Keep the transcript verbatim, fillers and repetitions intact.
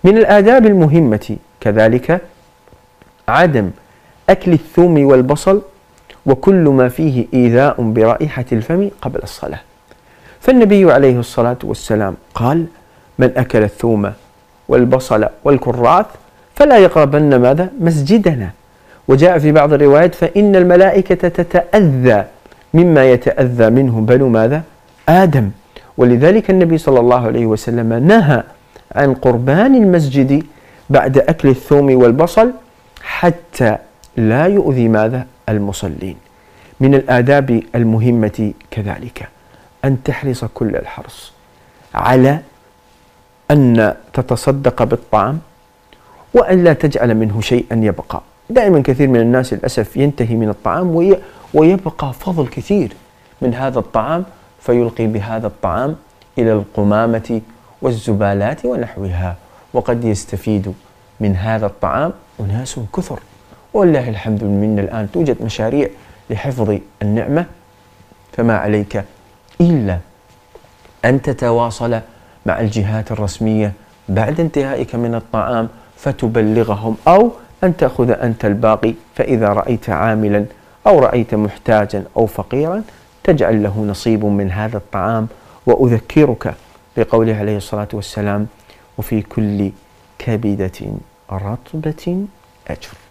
من الآداب المهمة كذلك عدم أكل الثوم والبصل وكل ما فيه إيذاء برائحة الفم قبل الصلاة. فالنبي عليه الصلاة والسلام قال: من أكل الثوم والبصل والكراث فلا يقربن ماذا؟ مسجدنا. وجاء في بعض الروايات: فإن الملائكة تتأذى مما يتأذى منه بنو ماذا؟ آدم. ولذلك النبي صلى الله عليه وسلم نهى عن قربان المسجد بعد أكل الثوم والبصل حتى لا يؤذي ماذا؟ المصلين. من الآداب المهمة كذلك أن تحرص كل الحرص على أن تتصدق بالطعام وأن لا تجعل منه شيئا يبقى. دائما كثير من الناس للأسف ينتهي من الطعام ويبقى فضل كثير من هذا الطعام فيلقي بهذا الطعام إلى القمامة والزبالات ونحوها، وقد يستفيد من هذا الطعام أناس كثر. والله الحمد لله الآن توجد مشاريع لحفظ النعمة، فما عليك إلا أن تتواصل مع الجهات الرسمية بعد انتهائك من الطعام فتبلغهم، أو أن تأخذ أنت الباقي، فإذا رأيت عاملا أو رأيت محتاجا أو فقيرا تجعل له نصيب من هذا الطعام. وأذكرك بقوله عليه الصلاة والسلام: وفي كل كبدة رطبة أجر.